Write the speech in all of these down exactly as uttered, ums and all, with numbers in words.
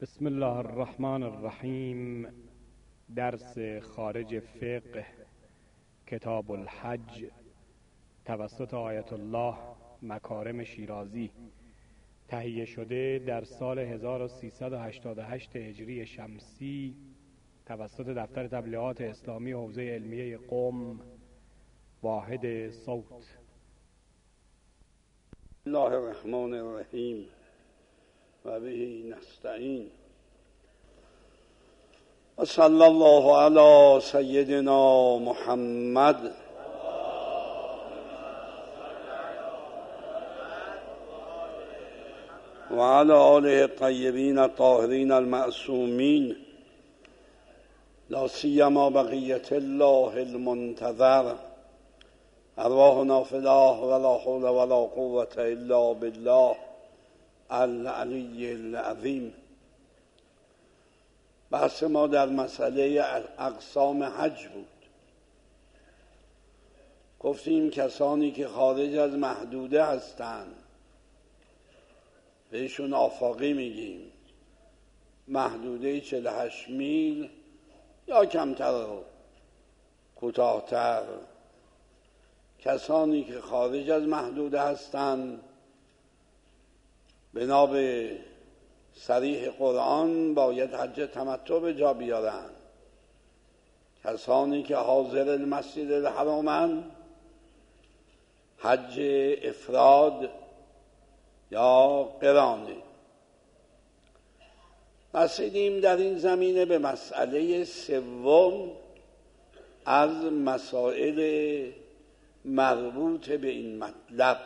بسم الله الرحمن الرحیم. درس خارج فقه کتاب الحج توسط آیت الله مکارم شیرازی، تهیه شده در سال هزار و سیصد و هشتاد و هشت هجری شمسی توسط دفتر تبلیغات اسلامی حوزه علمیه قم، واحد صوت. الله الرحمن الرحیم و به نستعین و صلی الله علی سیدنا محمد و علی آله الطیبین الطاهرین المعصومین، لا سیما بقیة الله المنتظر. ارواحنا فداه ولا حول ولا قوة الا بالله العلی العظیم. بحث ما در مسئله اقسام حج بود. گفتیم کسانی که خارج از محدوده هستند بهشون آفاقی میگیم، محدوده چهل و هشت میل یا کمتر و کوتاه‌تر. کسانی که خارج از محدوده هستند بنا به صریح قرآن باید حج تمتع به جا بیارن. کسانی که حاضر المسجد الحرامند حج افراد یا قرانه. رسیدیم در این زمینه به مسئله سوم از مسائل مربوط به این مطلب.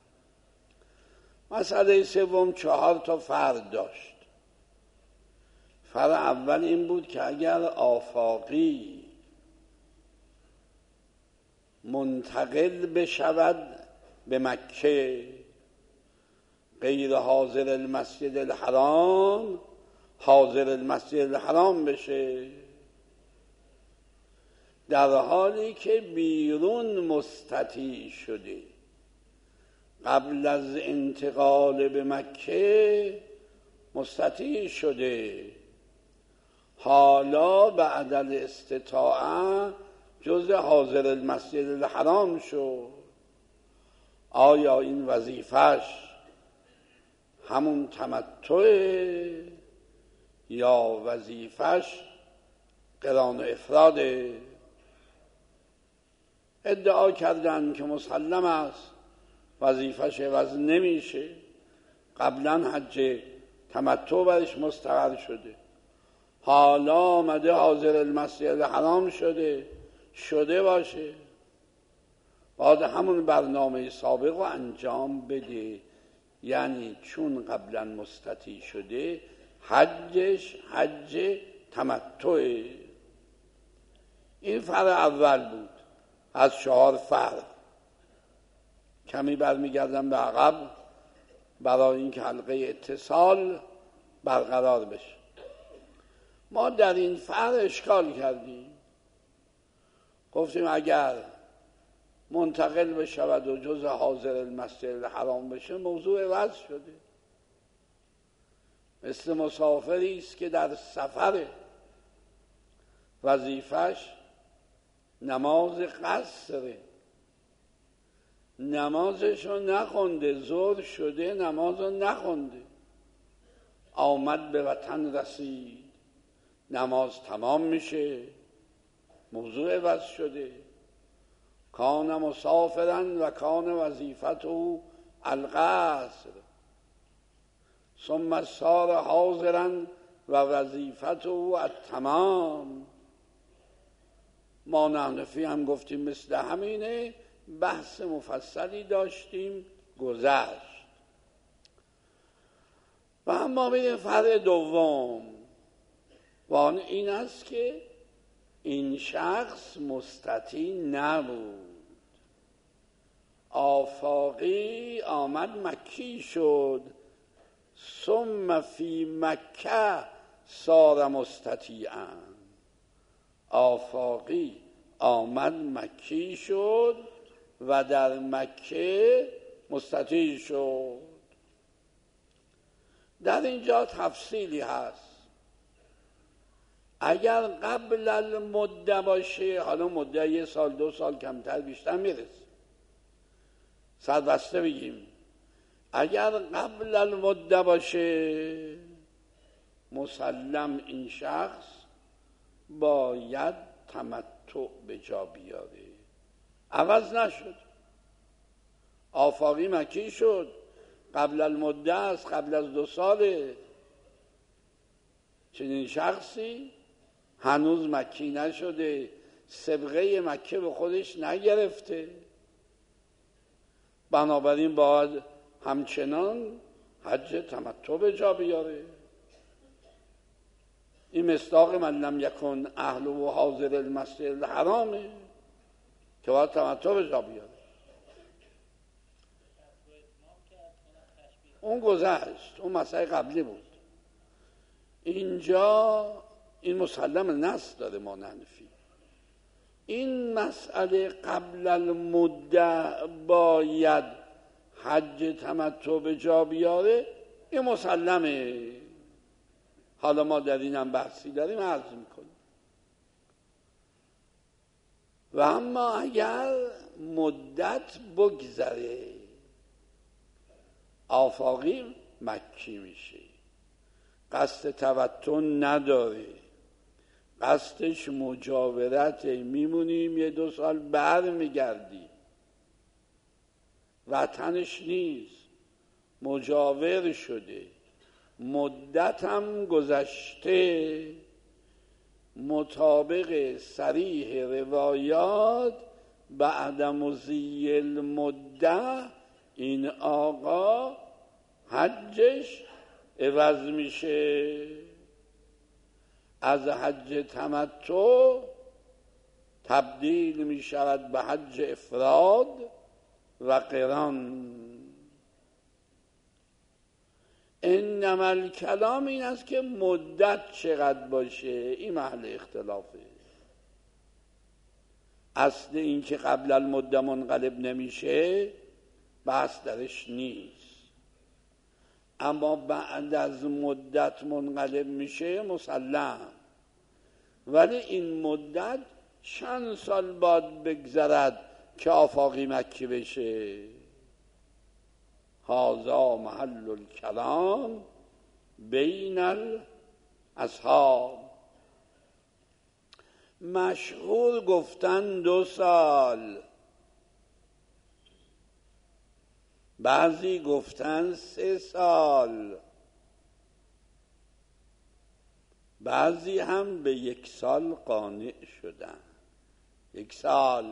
مسئله سوم چهار تا فرع داشت. فرع اول این بود که اگر آفاقی منتقل بشود به مکه غیر حاضر المسجد الحرام، حاضر المسجد الحرام بشه، در حالی که بیرون مستطیع شده، قبل از انتقال به مکه مستطیع شده، حالا بعد الاستطاعه جز حاضر المسجد الحرام شد. آیا این وظیفش همون تمتعه یا وظیفش قران و افراده؟ ادعا کردن که مسلم است وظیفش عوض نمیشه، قبلا حج تمتع برش مستقر شده، حالا آمده حاضر المسجد الحرام شده شده باشه، باید همون برنامه سابق رو انجام بده. یعنی چون قبلا مستطیع شده حجش حج تمتعه. این فرع اول بود از چهار فرع. کمی برمیگردم به عقب برای اینکه حلقه اتصال برقرار بشه. ما در این فرع اشکال کردیم، گفتیم اگر منتقل بشود و جز حاضر المسجد الحرام بشه موضوع عوض شده. مثل مسافری است که در سفر وظیفش نماز قصره، نمازشو نخونده، ظهر شده نمازو نخونده، آمد به وطن رسید، نماز تمام میشه، موضوع عوض شده. کان مسافرا و کان وظیفته القصر ثم صار حاضرا و وظیفته التمام. ما نحنفی هم گفتیم مثل همینه. بحث مفصلی داشتیم گذشت. و اما به فرع دوم و آن این است که این شخص مستطیع نبود، آفاقی آمد مکی شد، ثم فی مکه صار مستطیعا. آفاقی آمد مکی شد و در مکه مستطیع شد. در اینجا تفصیلی هست. اگر قبل المده باشه، حالا مده یه سال دو سال کمتر بیشتر میرسه، سربسته بگیم اگر قبل المده باشه مسلم این شخص باید تمتع به جا بیاره. عوض نشد، آفاقی مکی شد، قبل المده است، قبل از دو ساله، چنین شخصی هنوز مکی نشده، سبقه مکه به خودش نگرفته، بنابراین باید همچنان حج تمتع به جا بیاره. این مصداق من لم یکن اهل و حاضر المسجد الحرامه که باید تمتع به جا بیاره. اون گذشت، اون مسئله قبلی بود. اینجا این مسلم نص داره ما ننفی. این مسئله قبل المده باید حج تمتع به جا بیاره، این مسلمه. حالا ما در اینم بحثی داریم عرض میکنیم. و اما اگر مدت بگذره، آفاقی مکی میشه، قصد تمتع نداره، قصدش مجاورت، میمونیم یه دو سال بر میگردیم، وطنش نیست، مجاور شده، مدت هم گذشته، مطابق صریح روایات بعد مضی المده این آقا حجش عوض میشه، از حج تمتع تبدیل میشود به حج افراد و قران. انما الکلام این است که مدت چقدر باشه، این محل اختلافه. اصل این که قبل المده منقلب نمیشه بحث درش نیست، اما بعد از مدت منقلب میشه مسلم. ولی این مدت چند سال باید بگذرد که آفاقی مکی بشه؟ هذا محل الکلام بین الاصحاب. مشهور گفتن دو سال، بعضی گفتن سه سال، بعضی هم به یک سال قانع شدن. یک سال.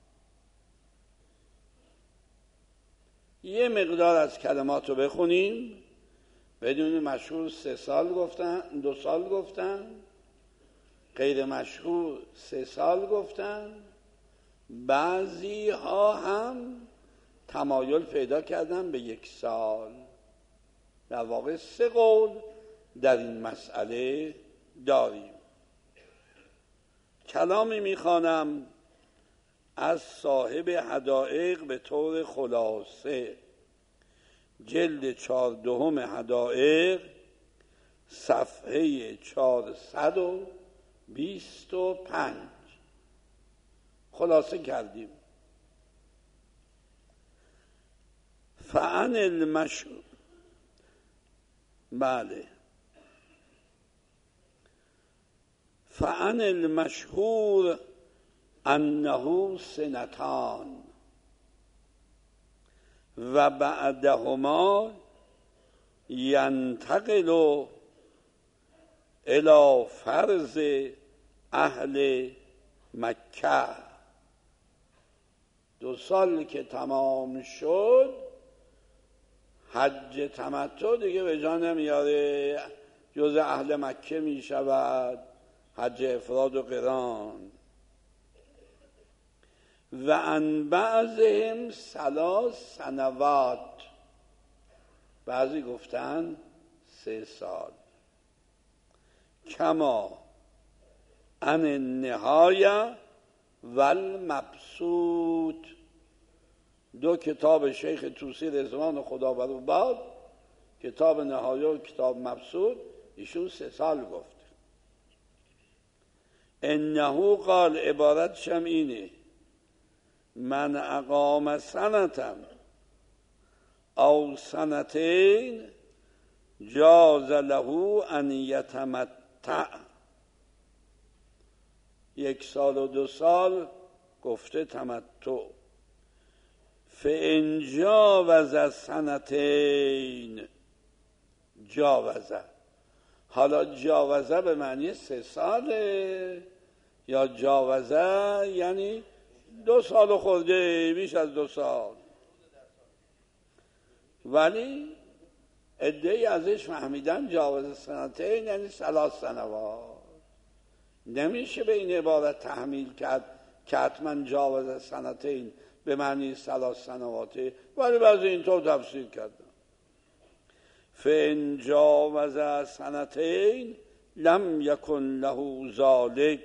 یه مقدار از کلمات رو بخونیم. بدون مشهور سه سال گفتن، دو سال گفتن، غیر مشهور سه سال گفتن، بعضی ها هم تمایل پیدا کردن به یک سال. در واقع سه قول در این مسئله داریم. کلامی میخوانم از صاحب حدائق به طور خلاصه، جلد چهاردهم حدائق، صفحه چهارصد و بیست و پنج. خلاصه کردیم. فعن المشهور، بله، فعن المشهور انه سنتان و بعدهما ینتقل الی فرض اهل مکه. دو سال که تمام شد حج تمتع دیگه به جا نمیاره، جز اهل مکه می شود، حج افراد و قران. و ان بعضهم ثلاث سنوات، بعضی گفتن سه سال. کما ان النهایه و المبسوط، دو کتاب شیخ طوسی رضوان خدا بر او باد کتاب نهایه و کتاب مبسوط ایشون سه سال گفته. انه قال عبارتش هم اینه: من اقام سنتم او سنتین جاز له ان یتمتع. یک سال و دو سال گفته تمتع. فان جاوز سنتین جاوزه. حالا جاوزه به معنی سه ساله یا جاوزه یعنی دو سال خورده، بیش از دو سال. ولی عده‌ای ازش فهمیدن جاوز سنتین یعنی ثلاث سنوات. نمیشه به این عبارت تحمیل کرد که حتما جاوز سنتین به معنی ثلاث سنواته، ولی بعضی اینطور تفسیر کردن. فإن جاوز سنتین لم یکن له ذلک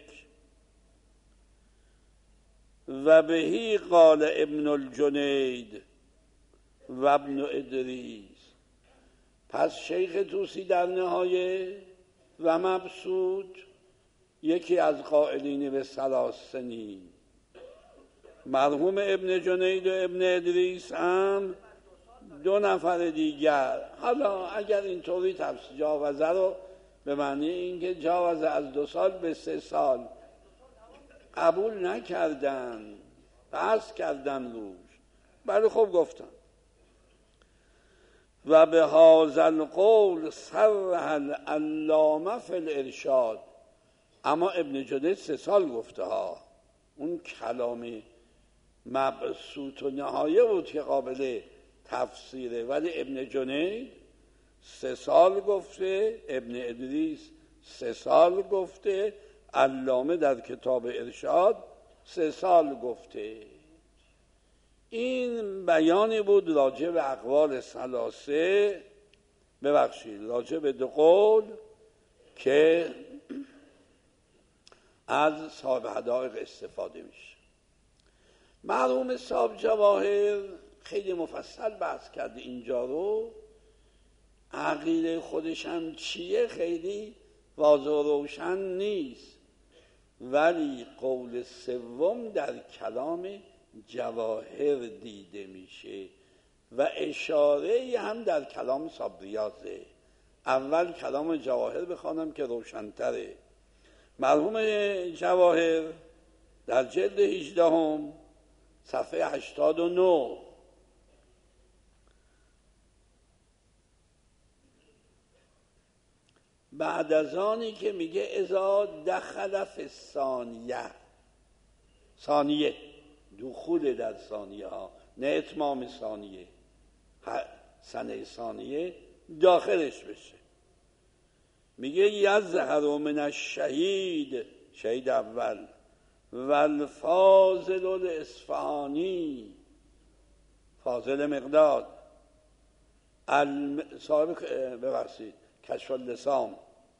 و بهی قال ابن الجنید و ابن ادریس. پس شیخ طوسی در نهایه و مبسوط یکی از قائلین به ثلاث سنین، مرحوم ابن جنید و ابن ادریس هم دو نفر دیگر. حالا اگر اینطوری تفسیر جاوزه رو به معنی اینکه جاوزه از دو سال به سه سال قبول نکردن، بحث کردن روش، بله خب گفتن. و به هذا القول صرح العلامه فی الارشاد. اما ابن جنید سه سال گفته ها، اون کلام مبسوط و نهایه بود که قابل تفسیره، ولی ابن جنید سه سال گفته، ابن ادریس سه سال گفته، علامه در کتاب ارشاد سه سال گفته. این بیانی بود راجع به اقوال ثلاثه، ببخشید راجع به دو قول که از صاحب حدائق استفاده میشه. مرحوم صاحب جواهر خیلی مفصل بحث کرده اینجا رو. عقیده خودش هم چیه خیلی واضح و روشن نیست، ولی قول سوم در کلام جواهر دیده میشه و اشاره هم در کلام صاحب ریاضه. اول کلام جواهر بخوانم که روشن‌تره. مرحوم جواهر در جلد هجدهم صفحه هشتاد و نه بعد از آنی که میگه اذا دخل فی ثانیه، ثانیه دخول در ثانیه ها نه اتمام ثانیه، سنه ثانیه داخلش بشه، میگه یظهر من الشهید، شهید اول، والفاضل الاصفهانی، فاضل مقداد، صاحب ببخشید کشف اللسان،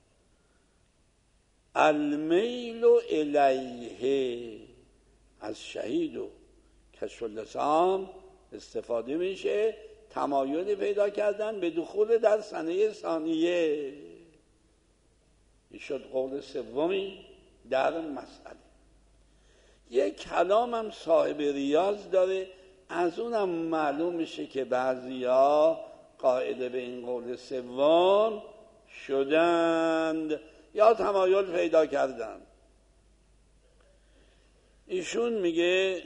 المیل الیه، از شهید و کشف اللسان استفاده میشه تمایلی پیدا کردن به دخول در سنه ثانیه. این شد قول سومی در مسئله. یک کلام هم صاحب ریاض داره، از اونم معلوم میشه که بعضیا قائل به این قول سوم شدند یا تمایل پیدا کردند. ایشون میگه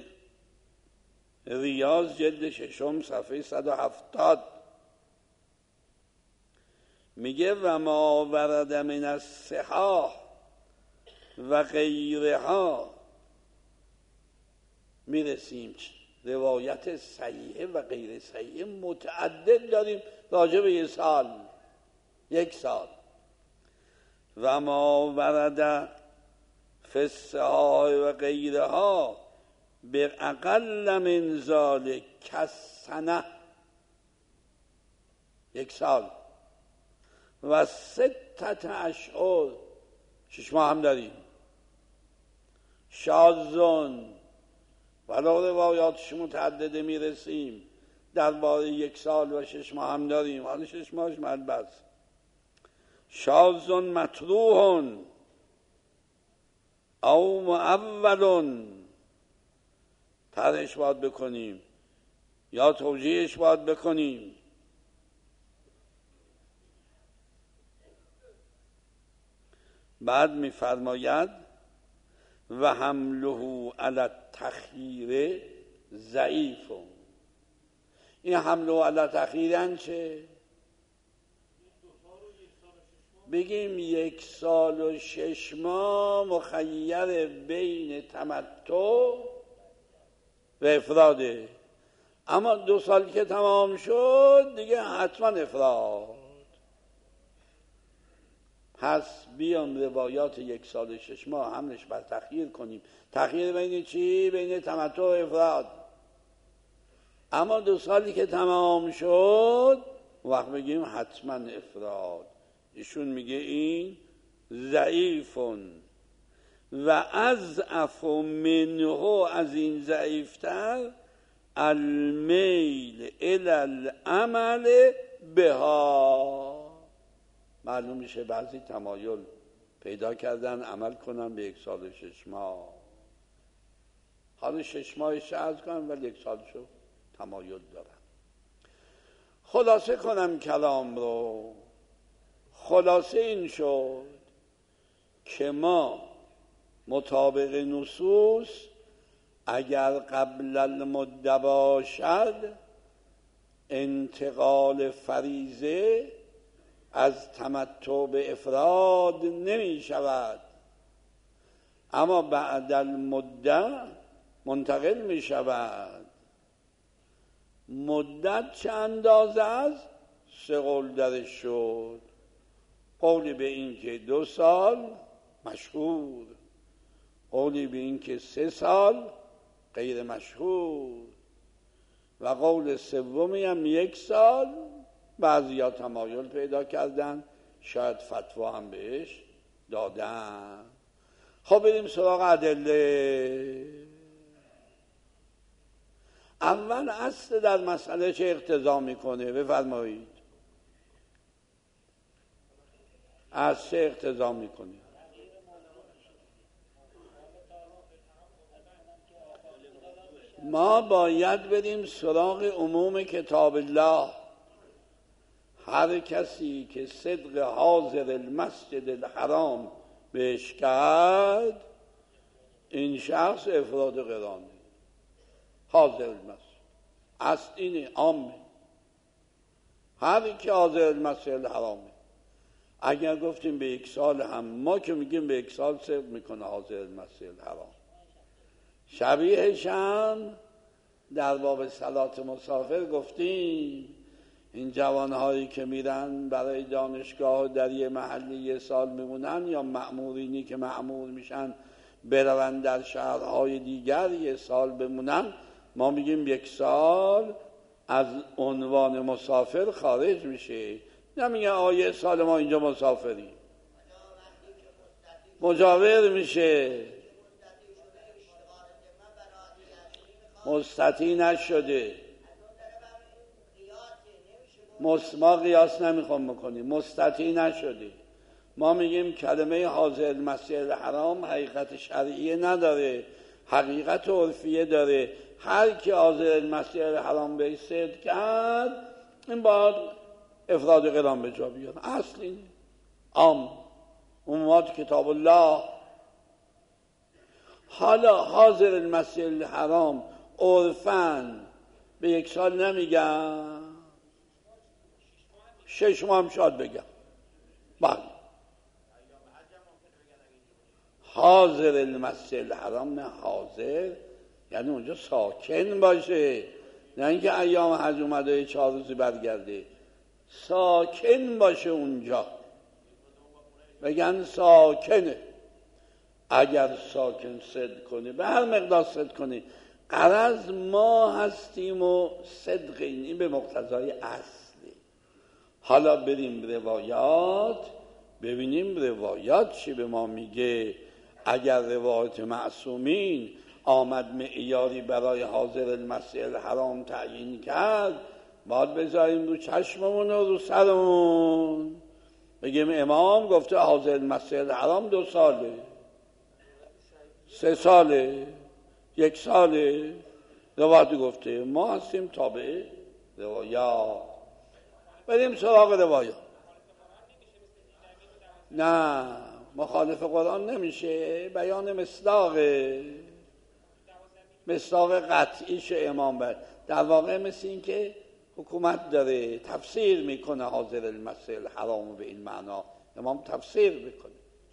ریاض جلد ششم صفحه صد و هفتاد میگه و ما ورد من الصحاح و غیرها، میرسیم روایت صحیحه و غیر صحیحه متعدد داریم راجع به یک سال یک سال و ما ورد فی الصحاح و غیرها به اقل من ذلک کسنه، یک سال و ستت اشهر، شش ماه هم داریم، شاذون ولو روایاتش متعدده میرسیم درباره یک سال و شش ماه هم داریم. حالا شش ماهش ملبس شاذ مطروح او معول، طرحش باید بکنیم یا توجیهش باید بکنیم. بعد می‌فرماید و حمله علی التخییر ضعیف. این حمله علی التخییر چه؟ بگیم یک سال و شش ماه مخیر بین تمتع و افراده، اما دو سال که تمام شد دیگه حتما افراد. پس بیام روایات یک سال و شش ماه حملش بر تخییر کنیم. تخییر بین چی؟ بین تمتع و افراد. اما دو سالی که تمام شد وقت بگیم حتما افراد. ایشون میگه این ضعیفون و اضعف منه، از این ضعیفتر المیل الی العمل بها. معلوم میشه بعضی تمایل پیدا کردن عمل کنن به یک سال و شش ماه. حالا شش ماهش عرض کنن ولی یک سالشو تمایل دارن. خلاصه کنم کلام رو. خلاصه این شد که ما مطابق نصوص اگر قبل المده باشد انتقال فریضه از تمتع به افراد نمی شود، اما بعد المده منتقل می شود. مدت چه اندازه است؟ سه قول درش شد. قولی به این که دو سال مشهور، قولی به این که سه سال غیر مشهور، و قول سومی هم یک سال. بعضیا تمایل پیدا کردن، شاید فتوا هم بهش دادن. خب بریم سراغ ادله. اول اصل در مسئله چه اقتضا میکنه؟ بفرمایید. از چه اقتضا میکنه؟ ما باید بریم سراغ عموم کتاب الله. هر کسی که صدق حاضر المسجد الحرام بهش کرد، این شخص افراد قرانه. حاضر المسجد اصل اینه، عامه. هر کی حاضر المسجد الحرامه. اگر گفتیم به یک سال هم، ما که میگیم به یک سال صدق میکنه حاضر المسجد الحرام. شبیهش هم در باب صلات مسافر گفتیم این جوانهایی که میرن برای دانشگاه در یه محلی یه سال میمونن، یا مأمورینی که مأمور میشن برون در شهرهای دیگر یه سال بمونن، ما میگیم یک سال از عنوان مسافر خارج میشه. نمیگه آیه سال ما اینجا مسافری، مجاور میشه. مستطیع نشده. ما قیاس نمیخوام بکنیم، مستطیع نشده. ما میگیم کلمه حاضر مسجد الحرام حقیقت شرعیه نداره، حقیقت عرفیه داره. هر کی حاضر مسجد الحرام به صدق کرد، این باید افراد قران به جا بیاد. اصل اینه، عام عمومات کتاب الله. حالا حاضر المسجد الحرام عرفاً به یک سال نمیگم، شش ماه هم شاید بگم. بله حاضر المسجد الحرام، نه حاضر یعنی اونجا ساکن باشه، نه اینکه ایام حج اومده چهار روزی برگرده. ساکن باشه اونجا، بگن ساکنه. اگر ساکن صدق کنه، به هر مقدار صدق کنه، غرض ما هستیم و صدق این به مقتضای اصلی. حالا بریم روایات ببینیم روایات چی به ما میگه. اگر روایت معصومین آمد معیاری برای حاضر المسجد الحرام تعیین کرد، باید بذاریم رو چشممون و رو سرمون، بگیم امام گفته حاضر المسجد الحرام دو ساله، سه ساله، یک ساله، روایت گفته، ما هستیم تابع روایات. بریم سراغ روایات. نه، مخالف قرآن نمیشه، بیان مصداقه، مصداق قطعیش امام بر. در واقع مثل این که حکومت داره تفسیر میکنه حاضر المسجد الحرام به این معنا، امام تفسیر میکنه.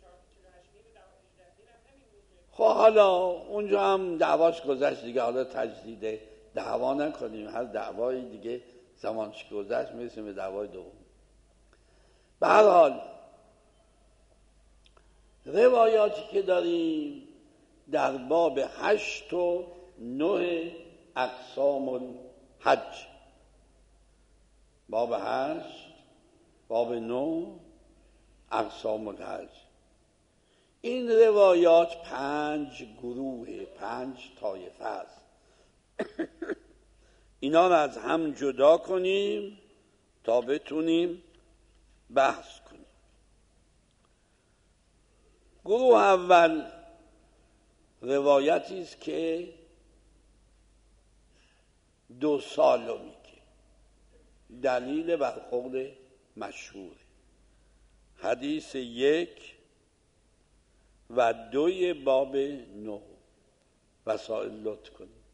خب حالا اونجا هم دعواش گذشت دیگه، حالا تجدید دعوا نکنیم، هر دعوای دیگه زمانش گذشت میرسیم به دعوای دوم. به هر حال روایاتی که داریم در باب هشت و نه اقسام الحج، باب هشت، باب نه اقسام الحج، این روایات پنج گروه، پنج طایفه است. اینا رو از هم جدا کنیم تا بتونیم بحث کنیم. گروه اول روایتی است که دو سال رو میگه، دلیل بر قول مشهور، حدیث یک و دوی باب نه. وسائل لطف کنید.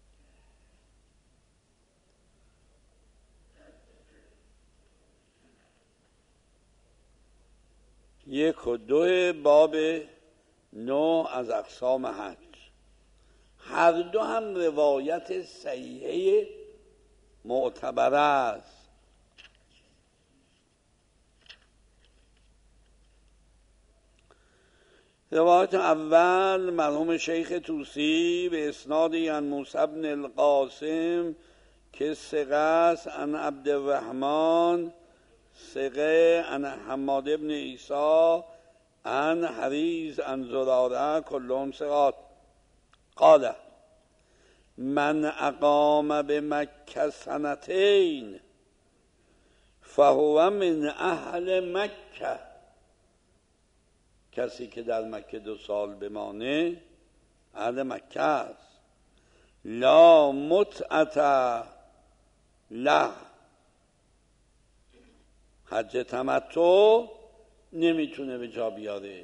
یک و دو باب نه از اقسام حج، هر دو هم روایت صحیحه معتبره است. روایت اول مرحوم شیخ طوسی به اسنادی عن موسی بن القاسم که ثقه است، عن عبدالرحمن ثقه، عن حماد بن عیسی، عن حریز، عن زراره، کلهم ثقات. قال من اقام بمکه سنتین فهو من اهل مکه، کسی که در مکه دو سال بمانه اهل مکه است. لا متعت له، حج تمتع نمیتونه به جا بیاره.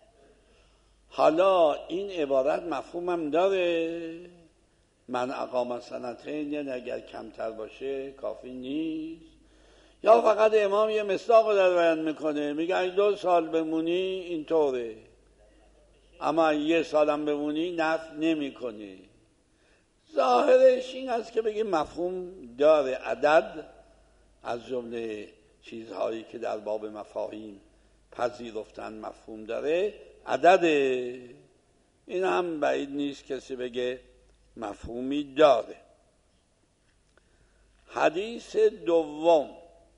حالا این عبارت مفهومم داره، من اقام سنتین، یعنی اگر کمتر باشه کافی نیست، یا فقط امام یه مصداق رو در بیان میکنه، میگه اگه دو سال بمونی اینطوره، اما یه سالم بمونی نفی نمیکنه. ظاهرش این است که بگیم مفهوم داره، عدد از جمله چیزهایی که در باب مفاهیم پذیرفتن مفهوم داره، عدد. این هم بعید نیست کسی بگه مفهومی داره. حدیث دوم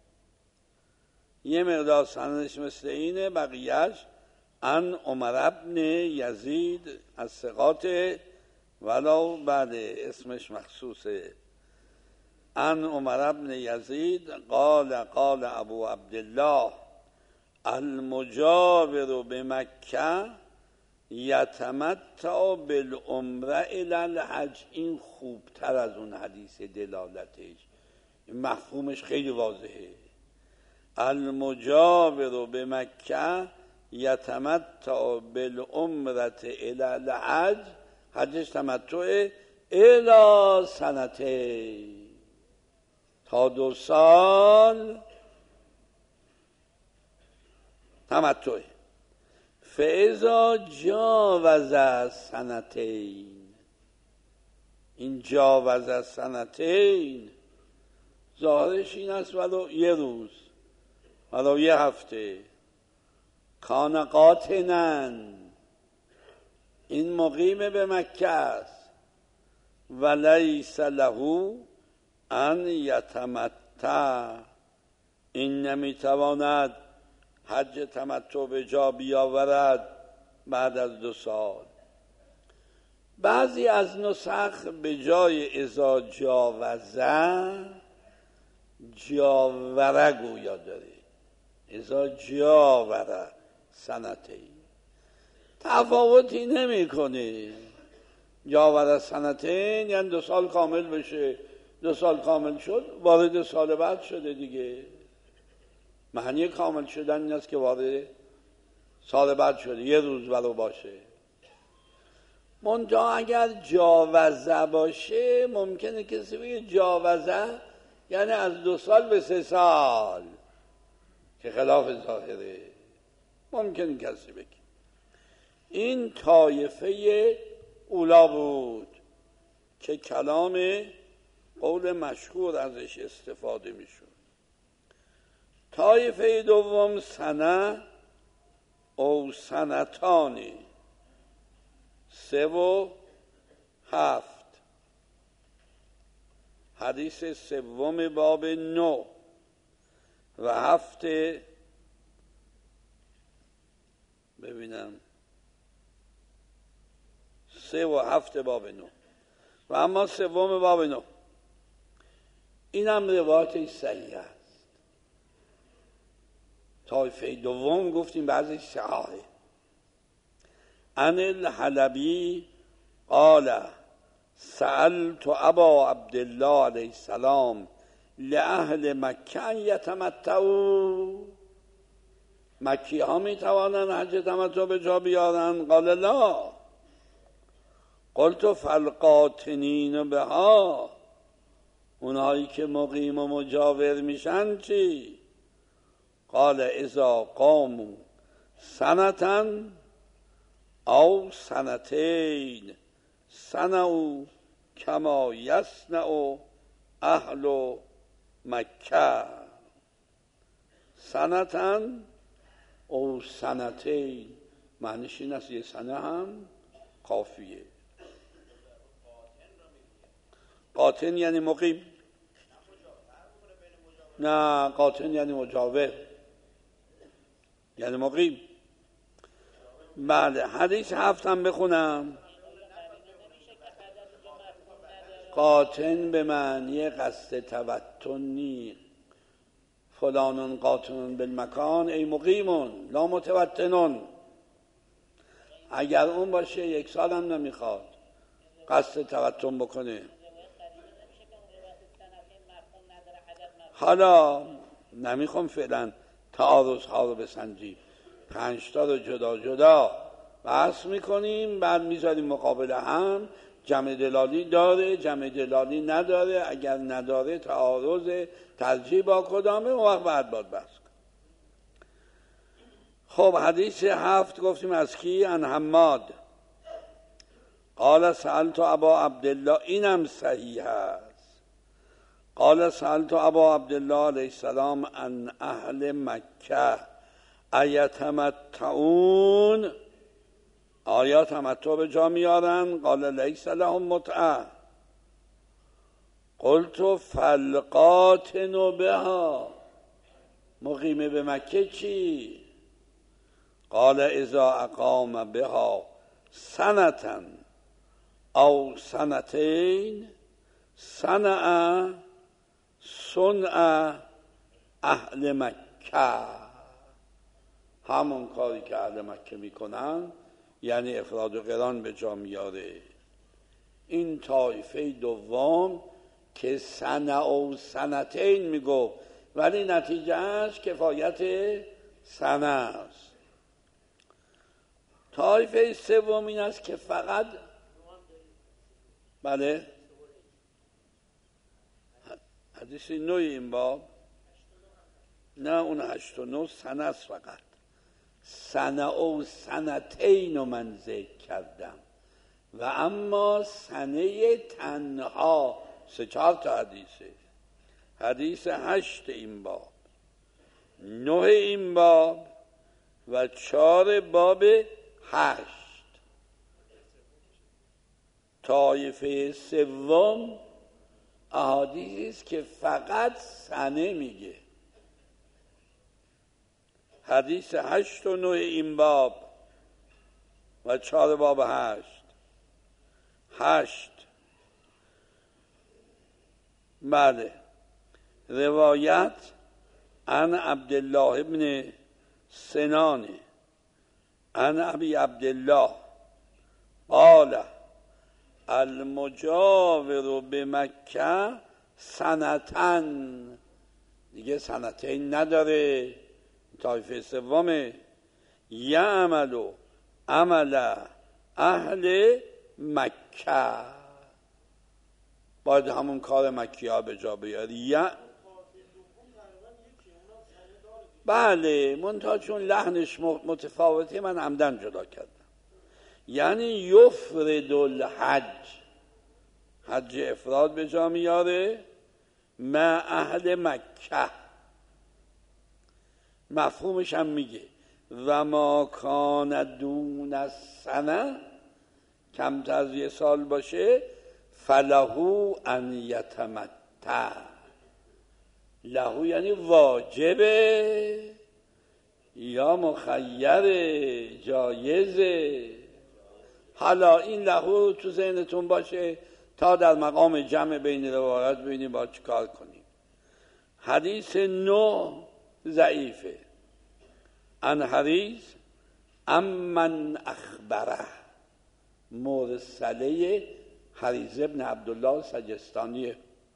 یه مقدار سندش مثل اینه، بقیهش عن عمر بن یزید از ثقات، ولو بعد اسمش مخصوصه. عن عمر بن یزید قال قال ابو عبدالله المجاور بمکه یتمتع بالعمره الی الحج. این خوبتر از اون حدیث دلالتش، مفهومش خیلی واضحه. المجاور بمکه یتمتع بالعمره الی الحج، حجش تمتع الی سنتین، تا دو سال تمتع. فاذا جاوز سنتین، این جاوز سنتین ظاهرش این است ولو یه روز، ولو یه هفته، کان قاطنن، این مقیم به مکه است، ولیس له ان یتمتع، این نمیتواند حج تمتع به جا بیاورد بعد از دو سال. بعضی از نسخ به جای اذا جاوزه جاوره گویا داره، اذا جاوره سنتین، تفاوتی نمی کنه. جاوره سنتین یعنی دو سال کامل بشه، دو سال کامل شد وارد سال بعد شده دیگه. معنی کامل شدن این است که وارد سال بعد شده، یه روز ولو باشه. منتها اگر جاوزه باشه ممکنه کسی بگه جاوزه یعنی از دو سال به سه سال، که خلاف ظاهره. ممکنه کسی بگه. این طایفه اولا بود که کلام قول مشهور ازش استفاده میشود. طایفه دوم سنه او سنتانی، سه و هفت. حدیث سوم باب نو و هفت، ببینم سه و هفت باب نو و اما سوم باب نو این هم روایت صحیح است. طایفه دوم گفتیم بعضی صحاحه. عن الحلبی قال سألت ابا عبدالله علیه السلام لأهل مکه ان یتمتعوا، مکی ها می توانند حج تمتع به جا بیارن؟ قال لا. قلت فالقاطنین بها، اونهایی که مقیم و مجاور میشن چی؟ قال اذا قاموا سنة او سنتین صنعوا کما یصنع اهل مکه. سنتن او سنتین معنیش این است یه سنه هم کافیه. قاطن یعنی مقیم، نه قاطن یعنی مجاور، یعنی مقیم. بله. حدیث هفت هم بخونم. قاطن به معنی قصد توطن نی، فلان قاطن بالمکان ای مقیمون لا متوطنون. اگر اون باشه یک سال هم نمیخواد قصد توطن بکنه. حالا نمیخوام فعلا تعارض ها رو بسنجیم، پنج تا رو جدا جدا بحث میکنیم، بعد میذاریم مقابل هم. جمع دلالی داره، جمع دلالی نداره، اگر نداره تعارض ترجیح با کدامه، اون وقت بعد باید بحث کنیم. خب حدیث هفت گفتیم از کی؟ عن حماد قال سألت ابا عبدالله، اینم صحیح است. قال سألت ابا عبدالله علیه السلام عن اهل مکه ایتمتعون، آیا تمتع به جا میارن؟ قال لیس لهم متعه. قلت فالقاطن بها، مقیم به مکه چی؟ قال اذا اقام بها سنة او سنتین صنع صنع اهل مکه، همون کاری که اهل مکه میکنن، یعنی افراد و قران به جا میاره. این طایفه دوم که صنع و سنتین میگو، ولی نتیجهش کفایت سنه است. طایفه سوم این است که فقط بله حدیث نوی این باب، نه اون هشت و نو سنه است فقط. سنه و سنتین رو من ذکر کردم و اما سنه تنها سه چهار تا حدیثه. حدیث هشت این باب، نه این باب و چهار باب هشت. طایفه سوم احادیثی است که فقط سنه میگه. حدیث هشت و نه این باب و چهار باب هشت هشت. بله. روایت عن عبدالله ابن سنان عن ابی عبدالله قال المجاور بمکه سنتن، دیگه سنتین نداره، طایفه سومه، یعمل عمل اهل مکه، باید همون کار مکی ها به جا بیاری. یا بله، منتها چون لحنش متفاوته من عمدن جدا کردم. یعنی یفرد الحج، حج افراد به جا میاره، مع اهل مکه. مفهومش هم میگه و ما کان دون السنه، کمتر از یه سال باشه، فلهو ان یتمتع. لهو یعنی واجبه یا مخیره، جایزه. حالا این لهو تو ذهنتون باشه تا در مقام جمع بین روایات ببینیم با چی کار کنیم. حدیث نو ضعیفه. ان حدیث امن اخبره، مرسله حریث ابن عبدالله سجستانیه.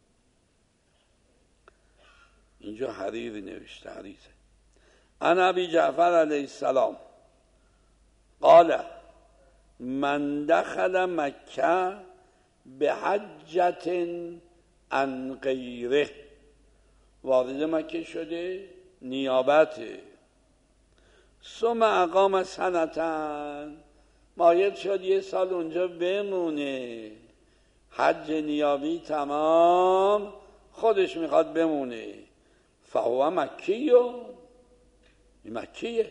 اینجا حریری نوشته، حریثه. ان ابی جعفر علیه السلام قال من دخل مکه به حجت عن غیره، وارد مکه شده نیابته، ثم اقام سنتن، مایل شد یه سال اونجا بمونه، حج نیابی تمام، خودش میخواد بمونه، فهو مکیه، مکیه.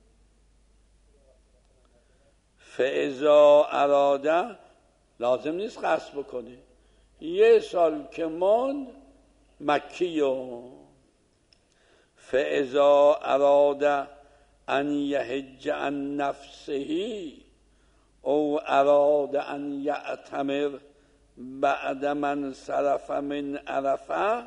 فاذا اراده، لازم نیست قصد بکنه، یه سال که موند مکیه. فاذا اراده ان یحج عن نفسه او اراد ان یعتمر بعد من صرف من عرفه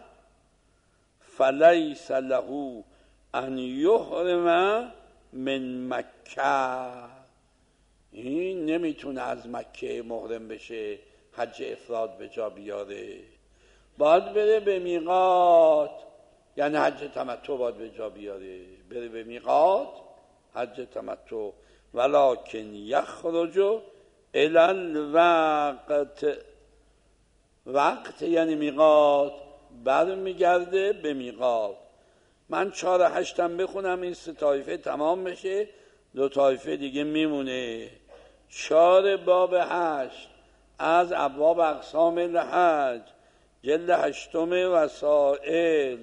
فلیس له ان یحرم من مکه. این نمیتونه از مکه محرم بشه، حج افراد به جا بیاره، باید بره به میقات، یعنی حج تمتع باید به جا بیاره، بره به میقات حج تمتع. ولکن یخرج الی الوقت، وقت یعنی میقات، برمیگرده به میقات. من چهار هشتم بخونم این سه طایفه تمام بشه، دو طایفه دیگه میمونه. چهار باب هشت از ابواب اقسام الحج، جلد هشتم وسائل.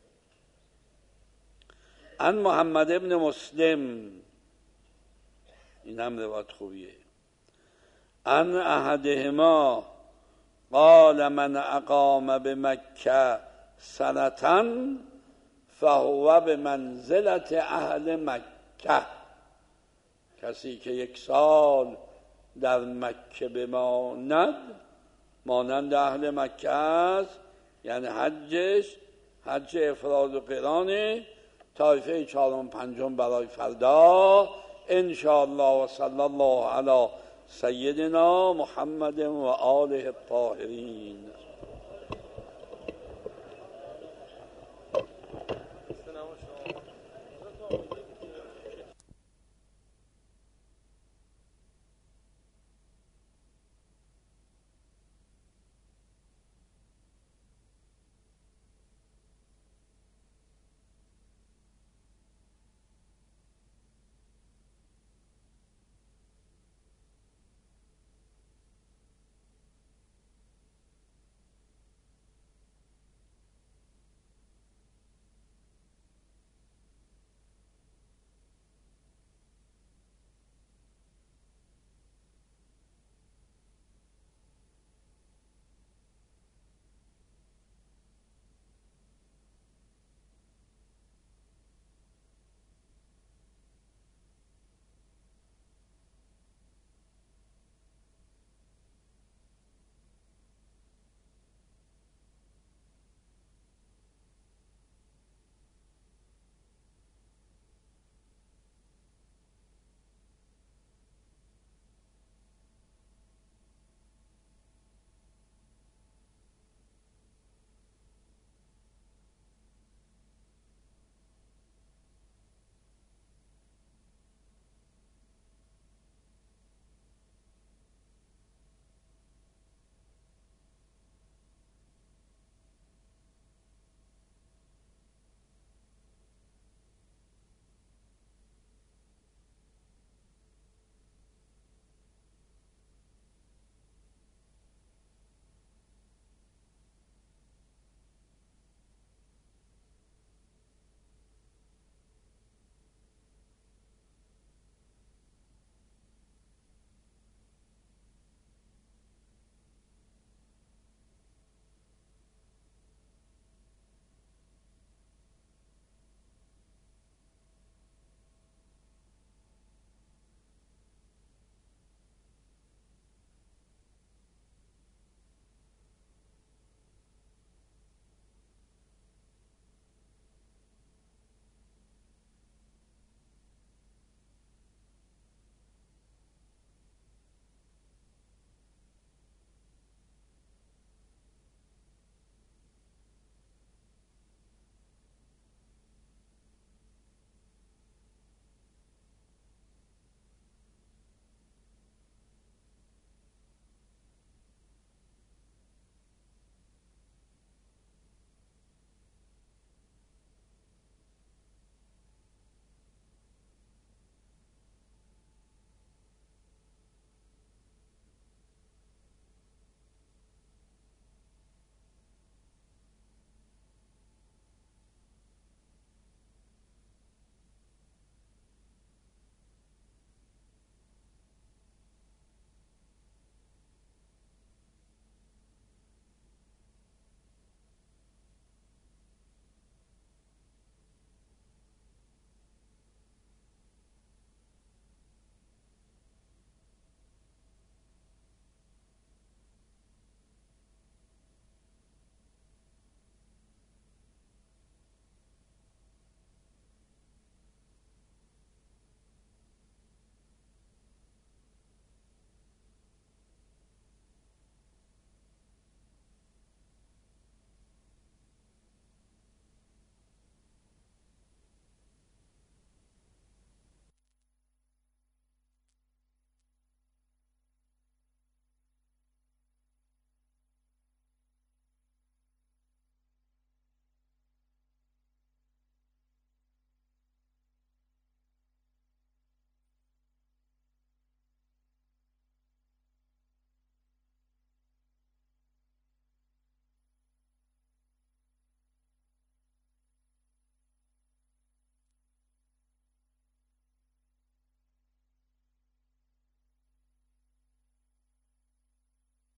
ان محمد ابن مسلم، این هم روایت خوبیه. ان احدهما قال من اقام بمکه سنتن فهو بمنزلت اهل مکه، کسی که یک سال در مکه بماند مانند اهل مکه است، یعنی حجش حج افراد و قرانه. طایفه چهارم پنجم برای فردا انشاءالله. و صلی الله علی سیدنا محمد و آله الطاهرین.